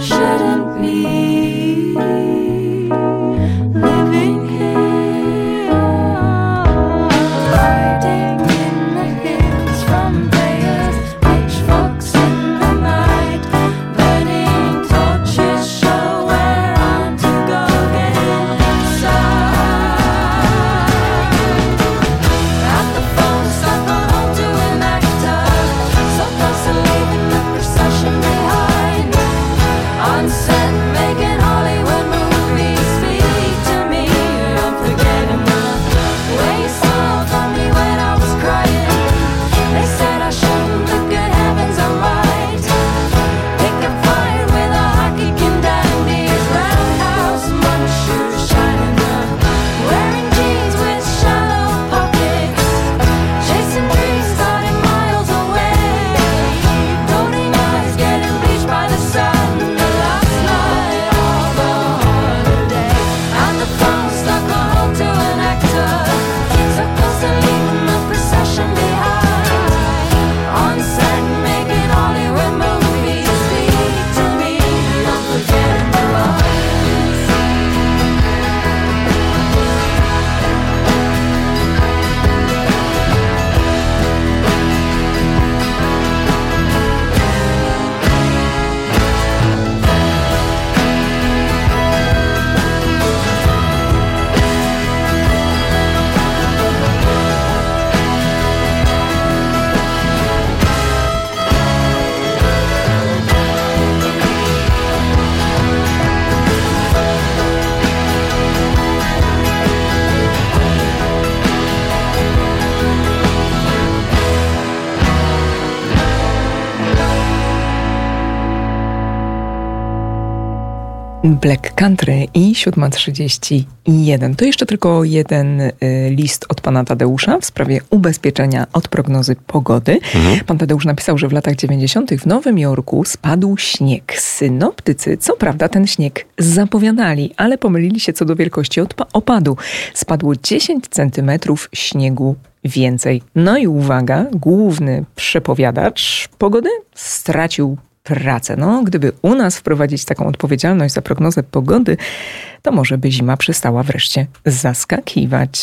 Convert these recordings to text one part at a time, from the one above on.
shouldn't be living here, hiding in the hills from prayers, pitchforks in the night, burning torches show where I'm to go get inside. At the phone, stuck on hold to an actor, so close to leaving the procession behind. On set, making Hollywood movies, speak to me. I'm forgetting the way you smiled on me when I was crying. They said I shouldn't, but good heavens, I'm right. Picking fight with a hockey can dandies, roundhouse money shoes shining up, wearing jeans with shallow pockets, chasing dreams starting miles away, golden eyes getting bleached by the sun. The last night of a holiday, and the phone stuck on hold to an actor, so close to leaving the procession behind. On set, making Hollywood movies, speak to me. I'm forgetting the lines. Black Country i 7:31. To jeszcze tylko jeden list od pana Tadeusza w sprawie ubezpieczenia od prognozy pogody. Pan Tadeusz napisał, że w latach 90. w Nowym Jorku spadł śnieg. Synoptycy, co prawda, ten śnieg zapowiadali, ale pomylili się co do wielkości opadu. Spadło 10 centymetrów śniegu więcej. No i uwaga, główny przepowiadacz pogody stracił pracę. No, gdyby u nas wprowadzić taką odpowiedzialność za prognozę pogody, to może by zima przestała wreszcie zaskakiwać.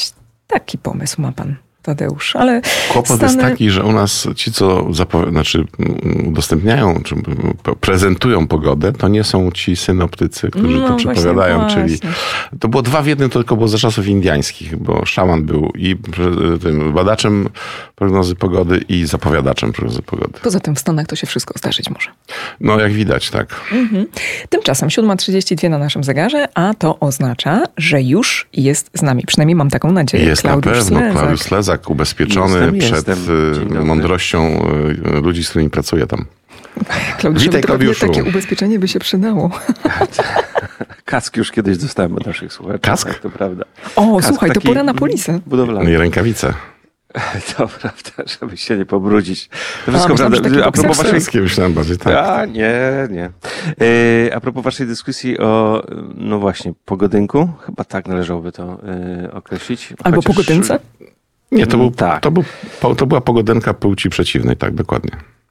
Taki pomysł ma pan Tadeusz, ale kłopot jest taki, że u nas ci, co udostępniają, czy prezentują pogodę, to nie są ci synoptycy, którzy to przepowiadają. Właśnie. Czyli to było 2 w 1, tylko było za czasów indiańskich, bo szaman był i tym badaczem prognozy pogody i zapowiadaczem prognozy pogody. Poza tym w Stanach to się wszystko zdarzyć może. No jak widać, tak. Tymczasem 7:32 na naszym zegarze, a to oznacza, że już jest z nami. Przynajmniej mam taką nadzieję. Jest Klaudiusz na pewno Slezak. Klaudiusz Slezak, ubezpieczony przed mądrością ludzi, z którymi pracuje tam. Witaj, Klaudiuszu. Takie ubezpieczenie by się przydało. Kask już kiedyś dostałem od naszych słuchaczy. Kask? Tak, to prawda. O, Kask słuchaj, to pora na polisę. Budowlany. I rękawice. To prawda, żeby się nie pobrudzić. To wszystko prawda. A propos waszej... myślałem bardziej, tak. A, nie. A propos waszej dyskusji o, no właśnie, pogodynku. Chyba tak należałoby to określić. Albo pogodynce? Nie, to była pogodynka płci przeciwnej, tak, dokładnie.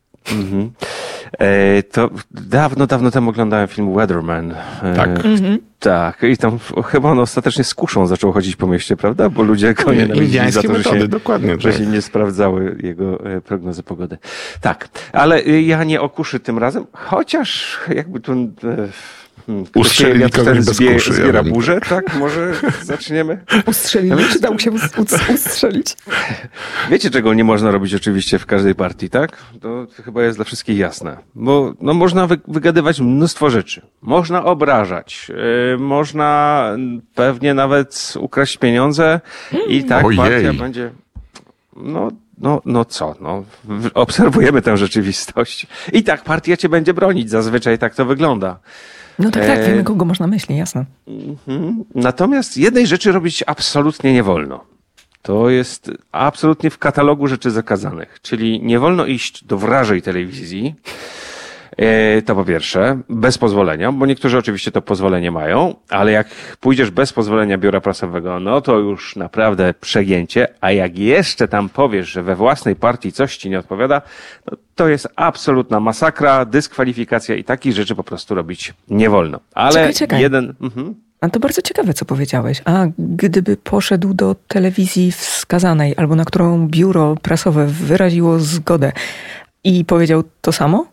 To dawno temu oglądałem film Weatherman. Tak. Tak. I tam chyba on ostatecznie z kuszą zaczął chodzić po mieście, prawda? Bo ludzie go nienawidzili za to, metody, dokładnie, że się nie sprawdzały jego prognozy pogody. Tak. Ale ja nie o kuszy tym razem, chociaż jakby tu... Ustrzelili kogoś bez kuszy. Zbiera burzę, tak? Może zaczniemy? Ustrzelili, czy dało się ustrzelić? Wiecie, czego nie można robić oczywiście w każdej partii, tak? To chyba jest dla wszystkich jasne. Bo no, można wygadywać mnóstwo rzeczy. Można obrażać. Można pewnie nawet ukraść pieniądze i tak partia będzie... No co? Obserwujemy tę rzeczywistość. I tak partia cię będzie bronić. Zazwyczaj tak to wygląda. No tak, wiemy, kogo masz na myśli, jasne. Natomiast jednej rzeczy robić absolutnie nie wolno. To jest absolutnie w katalogu rzeczy zakazanych. Czyli nie wolno iść do wrażej telewizji To po pierwsze, bez pozwolenia, bo niektórzy oczywiście to pozwolenie mają, ale jak pójdziesz bez pozwolenia biura prasowego, no to już naprawdę przegięcie, a jak jeszcze tam powiesz, że we własnej partii coś ci nie odpowiada, no to jest absolutna masakra, dyskwalifikacja i takich rzeczy po prostu robić nie wolno. Ale czekaj. A to bardzo ciekawe, co powiedziałeś. A gdyby poszedł do telewizji wskazanej, albo na którą biuro prasowe wyraziło zgodę i powiedział to samo?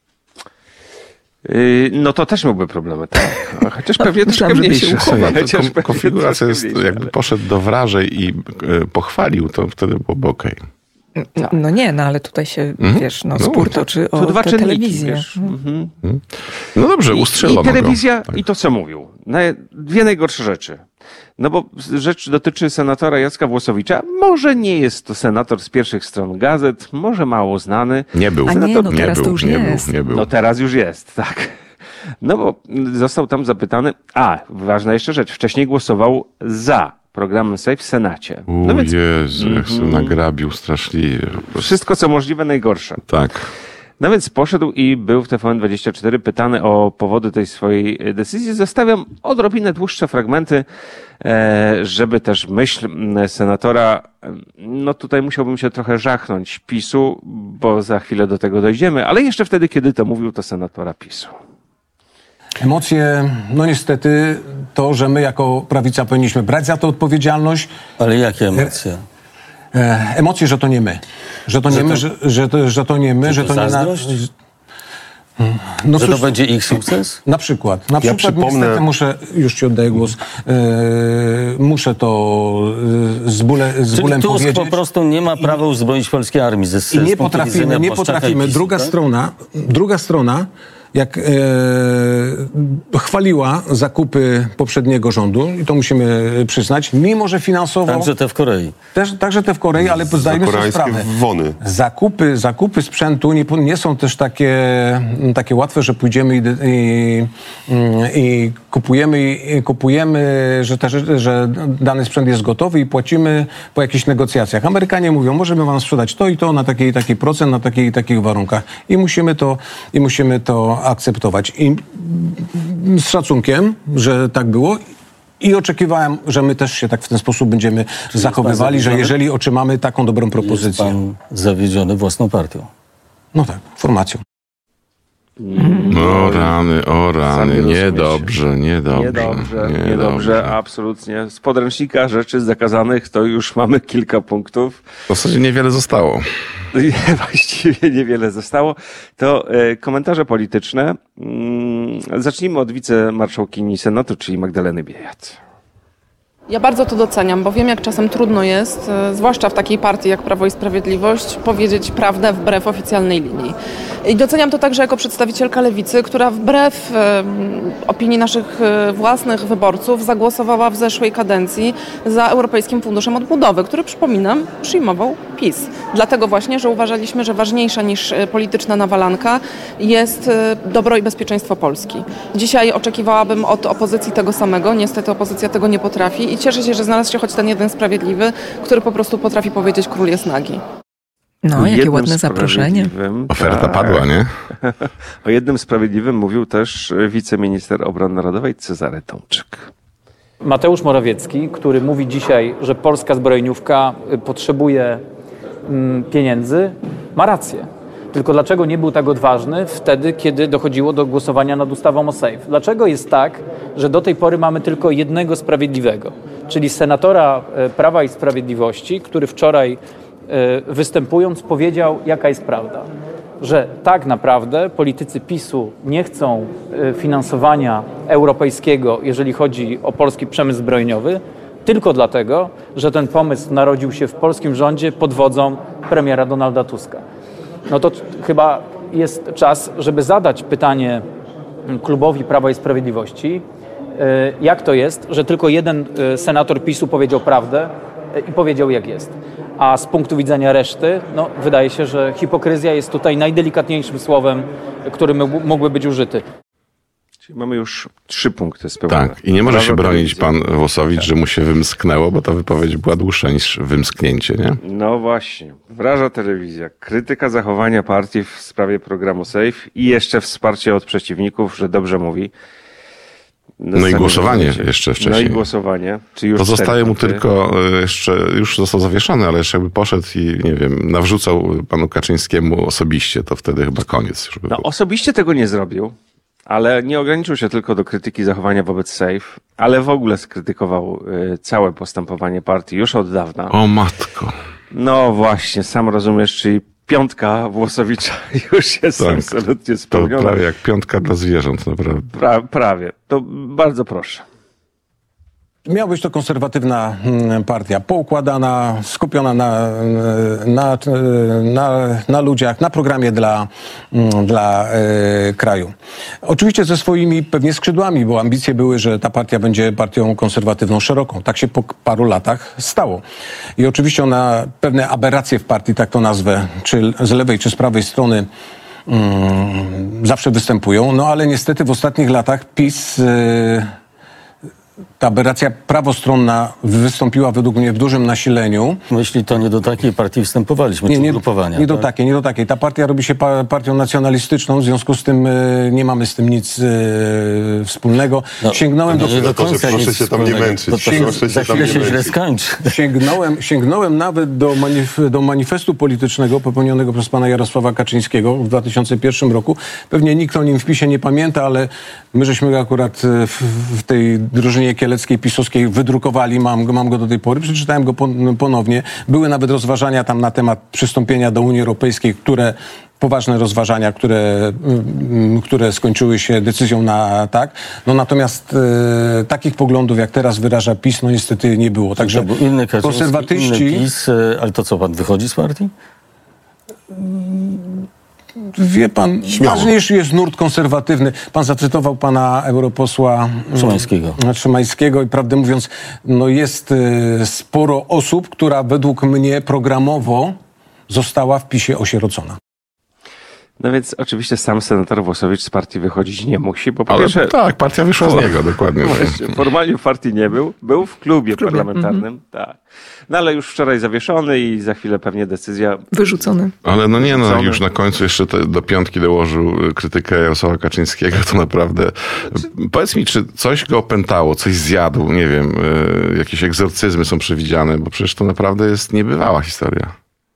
No to też miałby problemy, tak. Chociaż pewnie troszkę mniej się uchowa. Konfiguracja jest, jakby poszedł do wrażej i pochwalił, to wtedy byłoby okej. No nie, ale tutaj się, wiesz, spór toczy o dwa czynniki, telewizję. Wiesz. No dobrze, ustrzelono I telewizja, go. Tak. i to co mówił. Dwie najgorsze rzeczy. No bo rzecz dotyczy senatora Jacka Włosowicza. Może nie jest to senator z pierwszych stron gazet, może mało znany. Nie był. A nie, no teraz to już jest. Nie był. No teraz już jest, tak. No bo został tam zapytany, ważna jeszcze rzecz, wcześniej głosował za programem Safe w Senacie. No więc, Jezu, jak się nagrabił straszliwie. Wszystko co możliwe, najgorsze. Tak. No więc poszedł i był w TVN24 pytany o powody tej swojej decyzji. Zostawiam odrobinę dłuższe fragmenty, żeby też myśl senatora, no tutaj musiałbym się trochę żachnąć PiS-u, bo za chwilę do tego dojdziemy, ale jeszcze wtedy, kiedy to mówił, to senatora PiS-u. Emocje, no niestety, to, że my jako prawica powinniśmy brać za to odpowiedzialność. Ale jakie emocje? Emocje, że to nie my. Że to nie my, że to nie my, że to nie zazdrość? No że to będzie ich sukces? Na przykład przypomnę... niestety muszę, już ci oddaję głos, muszę to z bólem Tusk powiedzieć. po prostu nie ma prawa uzbroić polskiej armii. I nie potrafimy. Druga strona, jak chwaliła zakupy poprzedniego rządu, i to musimy przyznać, mimo że finansowo... Także te w Korei. Także te w Korei, ale zdajmy sobie sprawę. Wony. Zakupy sprzętu nie są też takie łatwe, że pójdziemy i kupujemy, że dany sprzęt jest gotowy i płacimy po jakichś negocjacjach. Amerykanie mówią, możemy wam sprzedać to i to na taki i taki procent, na takich i takich warunkach. I musimy to akceptować. I z szacunkiem, że tak było, i oczekiwałem, że my też się tak w ten sposób będziemy zachowywali, że jeżeli otrzymamy taką dobrą propozycję. Jest pan zawiedziony własną partią. No tak, formacją. O rany, niedobrze. Absolutnie. Z podręcznika rzeczy zakazanych to już mamy kilka punktów. W zasadzie niewiele zostało. Właściwie niewiele zostało. To komentarze polityczne. Zacznijmy od wicemarszałkini Senatu, czyli Magdaleny Biejat. Ja bardzo to doceniam, bo wiem, jak czasem trudno jest, zwłaszcza w takiej partii jak Prawo i Sprawiedliwość, powiedzieć prawdę wbrew oficjalnej linii. I doceniam to także jako przedstawicielka Lewicy, która wbrew opinii naszych własnych wyborców zagłosowała w zeszłej kadencji za Europejskim Funduszem Odbudowy, który, przypominam, przyjmował PiS. Dlatego właśnie, że uważaliśmy, że ważniejsza niż polityczna nawalanka jest dobro i bezpieczeństwo Polski. Dzisiaj oczekiwałabym od opozycji tego samego, niestety opozycja tego nie potrafi i cieszę się, że znalazł się choć ten jeden sprawiedliwy, który po prostu potrafi powiedzieć: król jest nagi. No, jakie ładne zaproszenie. Oferta padła, nie? O jednym sprawiedliwym mówił też wiceminister obrony narodowej Cezary Tomczyk. Mateusz Morawiecki, który mówi dzisiaj, że polska zbrojeniówka potrzebuje pieniędzy, ma rację. Tylko dlaczego nie był tak odważny wtedy, kiedy dochodziło do głosowania nad ustawą o SAFE? Dlaczego jest tak, że do tej pory mamy tylko jednego sprawiedliwego, czyli senatora Prawa i Sprawiedliwości, który wczoraj występując powiedział, jaka jest prawda? Że tak naprawdę politycy PiS-u nie chcą finansowania europejskiego, jeżeli chodzi o polski przemysł zbrojeniowy, tylko dlatego, że ten pomysł narodził się w polskim rządzie pod wodzą premiera Donalda Tuska. No to chyba jest czas, żeby zadać pytanie klubowi Prawa i Sprawiedliwości, jak to jest, że tylko jeden senator PiS-u powiedział prawdę i powiedział, jak jest. A z punktu widzenia reszty, no, wydaje się, że hipokryzja jest tutaj najdelikatniejszym słowem, który mógłby być użyty. Czyli mamy już 3 punkty spełnione. Tak, i nie może się Prawa bronić telewizji. pan Włosowicz, że mu się wymsknęło, bo ta wypowiedź była dłuższa niż wymsknięcie, nie? No właśnie. Wraża telewizja. Krytyka zachowania partii w sprawie programu SAFE i jeszcze wsparcie od przeciwników, że dobrze mówi. No i głosowanie jeszcze wcześniej. No i głosowanie. Czy już Pozostaje 4 mu punkty. tylko jeszcze, już został zawieszony, ale jeszcze jakby poszedł i, nie wiem, nawrzucał panu Kaczyńskiemu osobiście, to wtedy chyba koniec już by No był. osobiście tego nie zrobił, ale nie ograniczył się tylko do krytyki zachowania wobec SAFE, ale w ogóle skrytykował całe postępowanie partii już od dawna. O matko. No właśnie, sam rozumiesz, czyli 5 Włosowicza już jest Tak. absolutnie To spełniona. prawie jak 5 dla zwierząt, naprawdę. Prawie. To bardzo proszę. Miała być to konserwatywna partia, poukładana, skupiona na ludziach, na programie dla kraju. Oczywiście ze swoimi pewnie skrzydłami, bo ambicje były, że ta partia będzie partią konserwatywną szeroką. Tak się po paru latach stało. I oczywiście ona pewne aberracje w partii, tak to nazwę, czy z lewej, czy z prawej strony zawsze występują, no ale niestety w ostatnich latach PiS... Ta aberracja prawostronna wystąpiła według mnie w dużym nasileniu. Myśli, to nie do takiej partii wstępowaliśmy, czy ugrupowania. Nie do tak? takiej, nie do takiej. Ta partia robi się partią nacjonalistyczną, w związku z tym nie mamy z tym nic wspólnego. No, Sięgnąłem do... nie do końca proszę nic się tam nie wspólnego. męczyć. To Proszę za się tam chwilę nie się źle męczyć. skończy. Sięgnąłem nawet do manifestu politycznego popełnionego przez pana Jarosława Kaczyńskiego w 2001 roku. Pewnie nikt o nim w PiSie nie pamięta, ale my żeśmy go akurat w tej drużynie kieleckiej, pisowskiej wydrukowali. Mam go do tej pory. Przeczytałem go ponownie. Były nawet rozważania tam na temat przystąpienia do Unii Europejskiej, poważne rozważania, które skończyły się decyzją na tak. No natomiast takich poglądów, jak teraz wyraża PiS, no niestety nie było. Także To był inny Kaczyński, konserwatyści... inny PiS, ale to co, pan wychodzi z partii? Wie pan, Śmiało. ważniejszy jest nurt konserwatywny. Pan zacytował pana europosła Szymańskiego i prawdę mówiąc, no jest sporo osób, która według mnie programowo została w PiSie osierocona. No więc oczywiście sam senator Włosowicz z partii wychodzić nie musi, bo po Ale pierwsze... tak, partia wyszła z niego, dokładnie. Właśnie, formalnie w partii nie był w klubie parlamentarnym, tak. No ale już wczoraj zawieszony i za chwilę pewnie decyzja... Wyrzucony. Ale no nie, no Wyrzucony. już na końcu jeszcze do 5 dołożył krytykę Jarosława Kaczyńskiego, to naprawdę... Powiedz mi, czy coś go opętało, coś zjadł, nie wiem, jakieś egzorcyzmy są przewidziane, bo przecież to naprawdę jest niebywała historia.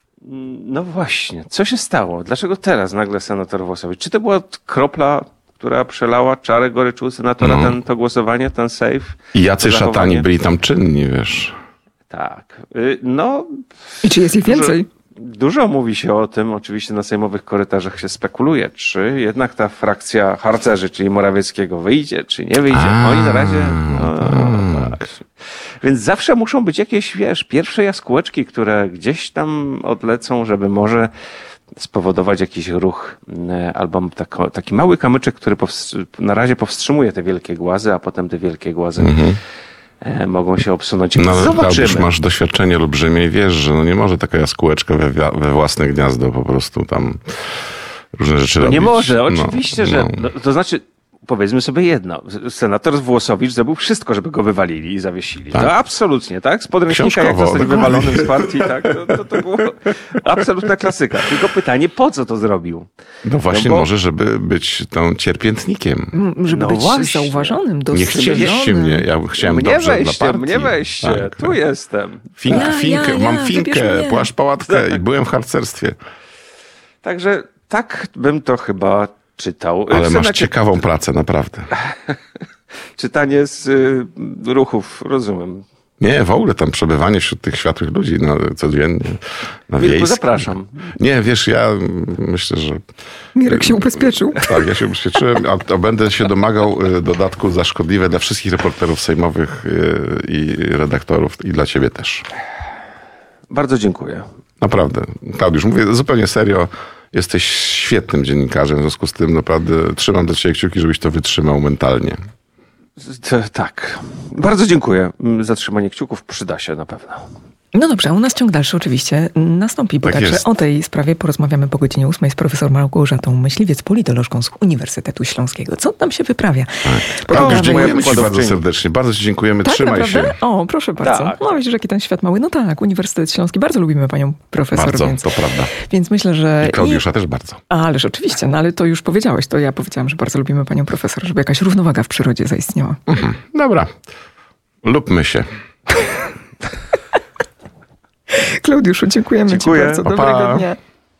No właśnie, co się stało? Dlaczego teraz nagle senator Włosowicz? Czy to była kropla, która przelała czarę goryczu senatora, to głosowanie, ten safe? I jacy to szatani zachowanie? byli tam czynni, wiesz. Tak. No, I czy jest ich więcej? dużo mówi się o tym, oczywiście na sejmowych korytarzach się spekuluje, czy jednak ta frakcja harcerzy, czyli Morawieckiego wyjdzie, czy nie wyjdzie. Oni na razie... tak. Więc zawsze muszą być jakieś, wiesz, pierwsze jaskółeczki, które gdzieś tam odlecą, żeby może spowodować jakiś ruch albo taki mały kamyczek, który na razie powstrzymuje te wielkie głazy, a potem te wielkie głazy mogą się obsunąć. No ale Zobaczymy. już masz doświadczenie olbrzymie i wiesz, że no nie może taka jaskółeczka we własne gniazdo po prostu tam różne rzeczy No robić. nie może, oczywiście, że... no. No, to znaczy, powiedzmy sobie jedno. Senator Włosowicz zrobił wszystko, żeby go wywalili i zawiesili. Tak. No absolutnie, tak? Z podręcznika, jak Książkowo, zostać dokładnie. wywalonym z partii, tak? To było absolutna klasyka. Tylko pytanie, po co to zrobił? No właśnie, bo- może, żeby być tą cierpiętnikiem. Żeby No być właśnie. zauważonym, Nie dostrzeżonym. chcieliście mnie, ja chciałem Mnie dobrze weźcie, dla partii. mnie weźcie. Tak. Tu jestem. Mam wybierz finkę, mnie. płaszcz pałatkę i byłem w harcerstwie. Także tak bym to chyba czytał. Ale W masz Senacie ciekawą pracę, naprawdę. czytanie z ruchów, rozumiem. Nie, w ogóle tam przebywanie wśród tych światłych ludzi codziennie, na Wilku, wiejskim. zapraszam. Nie, wiesz, ja myślę, że... Mirek się ubezpieczył. Tak, ja się ubezpieczyłem, a będę się domagał dodatku za szkodliwe dla wszystkich reporterów sejmowych i redaktorów i dla ciebie też. Bardzo dziękuję. Naprawdę. Klaudiusz, mówię zupełnie serio. Jesteś świetnym dziennikarzem, w związku z tym naprawdę trzymam do ciebie kciuki, żebyś to wytrzymał mentalnie. Tak. Bardzo dziękuję. Zatrzymanie kciuków przyda się na pewno. No dobrze, a u nas ciąg dalszy oczywiście nastąpi, bo Tak także jest. o tej sprawie porozmawiamy po godzinie 8 z profesor Małgorzatą Myśliwiec, politolożką z Uniwersytetu Śląskiego. Co tam się wyprawia? Dziękujemy Ci bardzo serdecznie. Bardzo Ci dziękujemy. Tak, Trzymaj naprawdę? się. O, proszę bardzo. Tak. No widzisz, jaki ten świat mały. No tak, Uniwersytet Śląski. Bardzo lubimy panią profesor. Bardzo, więc, to prawda. Więc myślę, że... I Klaudiusza też bardzo. Ależ oczywiście, no ale to już powiedziałeś, to ja powiedziałam, że bardzo lubimy panią profesor, żeby jakaś równowaga w przyrodzie zaistniała. Dobra. Lubmy się. Klaudiuszu, dziękujemy Dziękuję. Ci bardzo. Pa, pa. Dobrego dnia.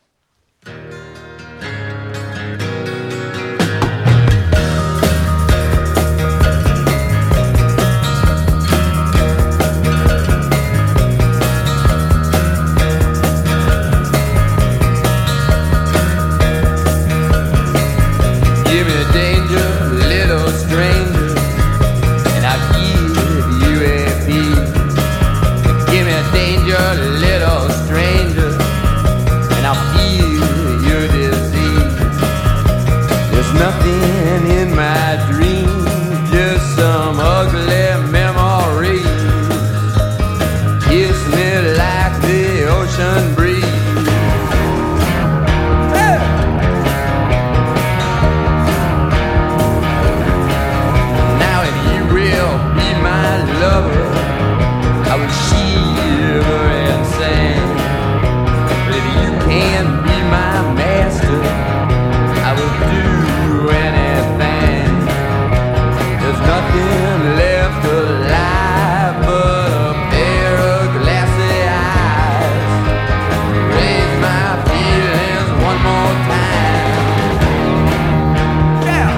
Give me danger, little stranger, and I'll give you a beat. Give me danger, little stranger, and I'll feel your disease. There's nothing in my dreams, just some ugly memories. Kiss me like the ocean breeze. Now if you will be my lover, I will shiver and sing. But if you can be my master, I will do anything. There's nothing left alive but a pair of glassy eyes. Raise my feelings one more time. Yeah.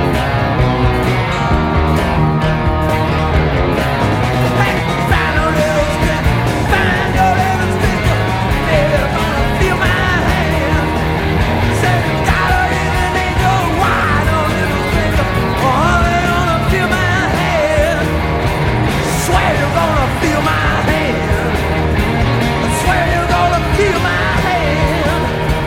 Find a little stick, find a little stick. They're gonna feel my hand. Say, got her in an angel, wide a little stick. Oh, they're gonna feel my hand. Swear you're gonna feel my hand. I swear you're gonna feel my hand.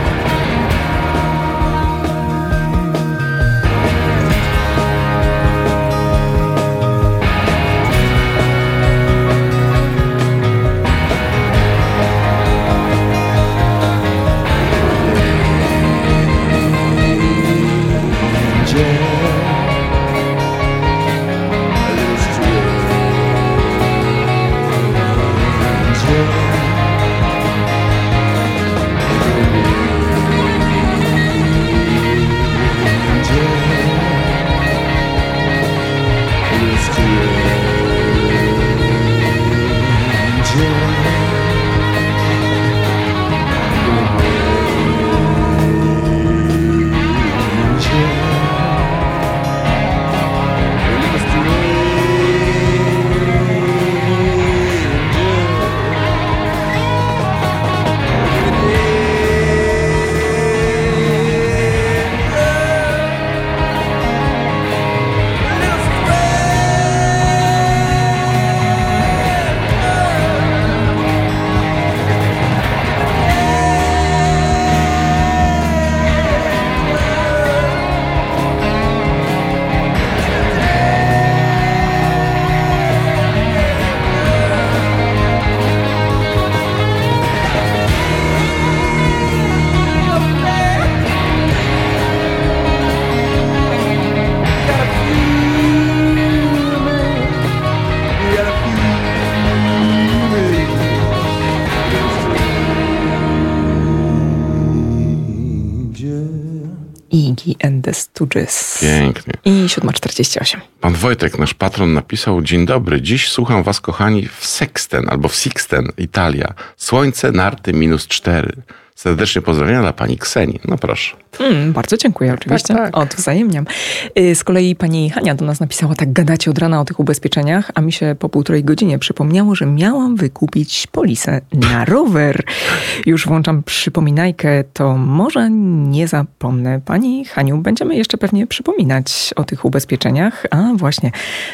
Iggy and the Stooges. Pięknie. I 7:48. Pan Wojtek, nasz patron, napisał: dzień dobry, dziś słucham was, kochani, w Sexten albo w Sixten, Italia. Słońce, narty, -4. Serdecznie pozdrawiam dla pani Ksenii. No proszę. Bardzo dziękuję oczywiście. Tak. Odwzajemniam. Z kolei pani Hania do nas napisała: tak gadacie od rana o tych ubezpieczeniach, a mi się po 1,5 godzinie przypomniało, że miałam wykupić polisę na rower. Już włączam przypominajkę, to może nie zapomnę. Pani Haniu, będziemy jeszcze pewnie przypominać o tych ubezpieczeniach, a właśnie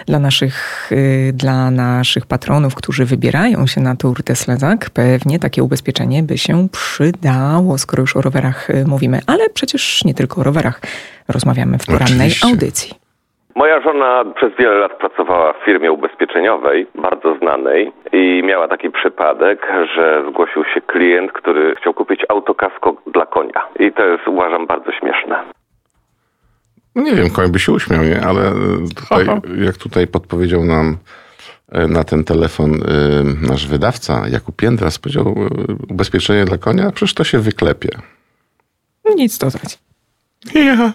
dla naszych patronów, którzy wybierają się na Tour de Slezak, pewnie takie ubezpieczenie by się przydało, skoro już o rowerach mówimy. Ale przecież nie tylko o rowerach rozmawiamy w porannej Oczywiście. audycji. Moja żona przez wiele lat pracowała w firmie ubezpieczeniowej, bardzo znanej, i miała taki przypadek, że zgłosił się klient, który chciał kupić autokasko dla konia. I to jest, uważam, bardzo śmieszne. No nie wiem, koń by się uśmiał, nie? Ale tutaj, jak tutaj podpowiedział nam na ten telefon nasz wydawca Jakub Jędras, powiedział, ubezpieczenie dla konia, przecież to się wyklepie. Nic dodać. Ja.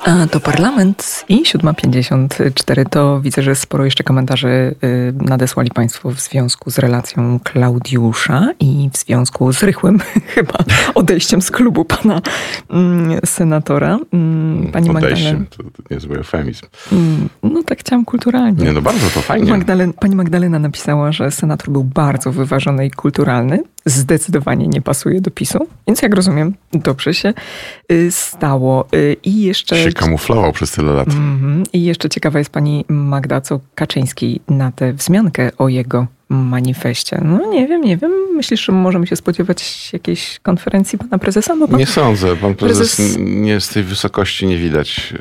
A to Parlament i 7:54. To widzę, że sporo jeszcze komentarzy nadesłali Państwo w związku z relacją Klaudiusza i w związku z rychłym chyba odejściem z klubu pana senatora. Pani Odejściem, to niezły eufemizm. No tak chciałam kulturalnie. Nie, no bardzo to fajnie. Pani Magdalena napisała, że senator był bardzo wyważony i kulturalny. Zdecydowanie nie pasuje do PiS-u, więc jak rozumiem, dobrze się stało. I jeszcze... Się kamuflował przez tyle lat. I jeszcze ciekawa jest pani Magda, co Kaczyński na tę wzmiankę o jego manifestie. No nie wiem. Myślisz, że możemy się spodziewać jakiejś konferencji pana prezesa? Bo nie sądzę. Pan prezes nie z tej wysokości nie widać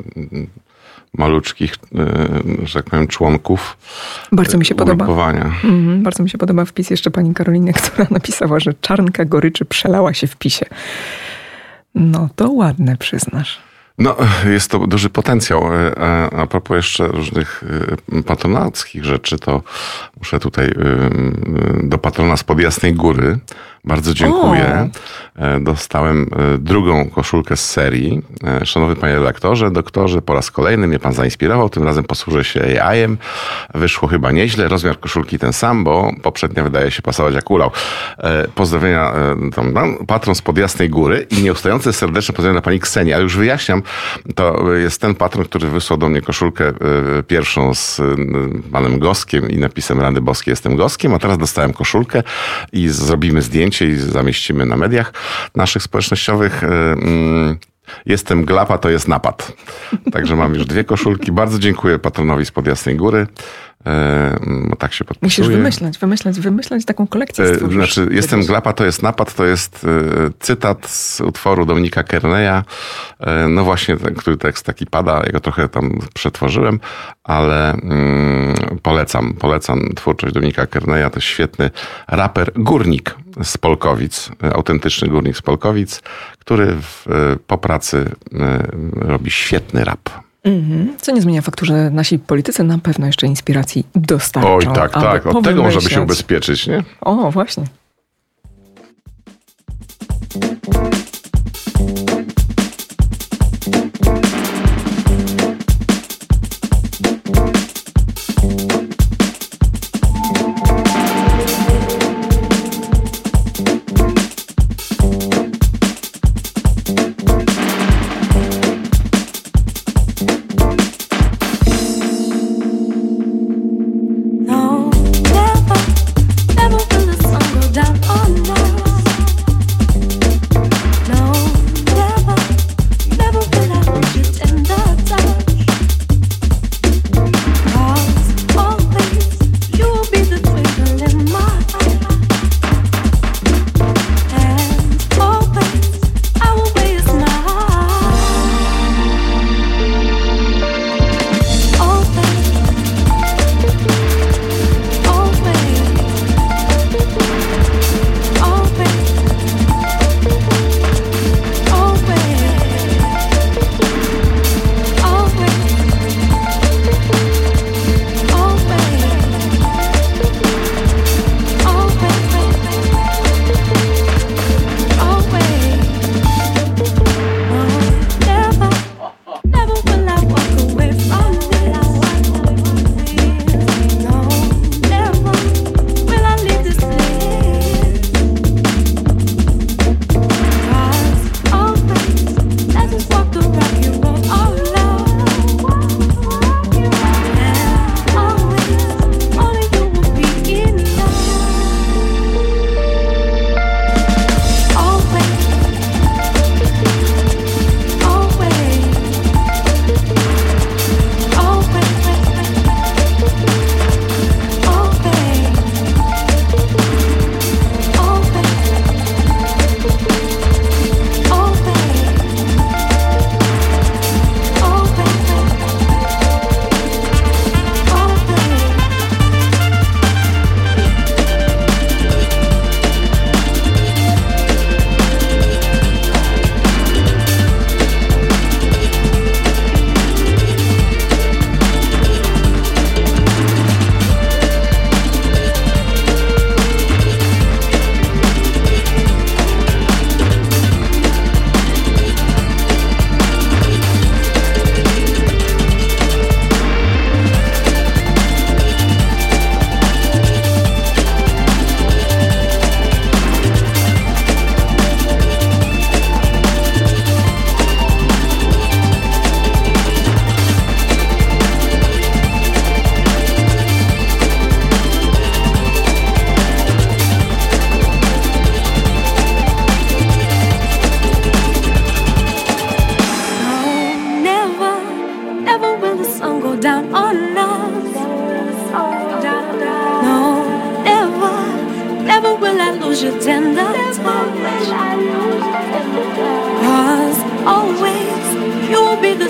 maluczkich, że tak powiem, członków. Bardzo mi się podoba. Bardzo mi się podoba wpis jeszcze pani Karoliny, która napisała, że czarnka goryczy przelała się w PiS-ie. No to ładne, przyznasz. No, jest to duży potencjał. A propos jeszcze różnych patronackich rzeczy, to muszę tutaj do patrona spod Jasnej Góry. Bardzo dziękuję. Dostałem drugą koszulkę z serii. Szanowny panie redaktorze, doktorze, po raz kolejny mnie pan zainspirował. Tym razem posłużę się AI-em. Wyszło chyba nieźle. Rozmiar koszulki ten sam, bo poprzednia wydaje się pasować jak ulał. Pozdrowienia, patron spod Jasnej Góry i nieustające serdeczne pozdrowienia dla pani Ksenii. Ale już wyjaśniam, to jest ten patron, który wysłał do mnie koszulkę pierwszą z panem Goskiem i napisem Rady Boskie jestem Goskiem, a teraz dostałem koszulkę i zrobimy zdjęcie i zamieścimy na mediach naszych społecznościowych. Jestem glapa, to jest napad. Także mam już 2 koszulki. Bardzo dziękuję patronowi spod Jasnej Góry. Tak się podpisuję. Musisz wymyślać taką kolekcję. Znaczy, jestem glapa, to jest napad, to jest cytat z utworu Dominika Kerneya. No właśnie, który tekst taki pada, ja go trochę tam przetworzyłem, ale polecam twórczość Dominika Kerneya. To świetny raper, górnik z Polkowic, autentyczny górnik z Polkowic, który po pracy robi świetny rap. Co nie zmienia faktu, że nasi politycy na pewno jeszcze inspiracji dostarczą. Oj, tak. Od tego można by się ubezpieczyć, nie? O, właśnie. No, never will the sun go down. lose your tender touch. 'Cause always you'll be the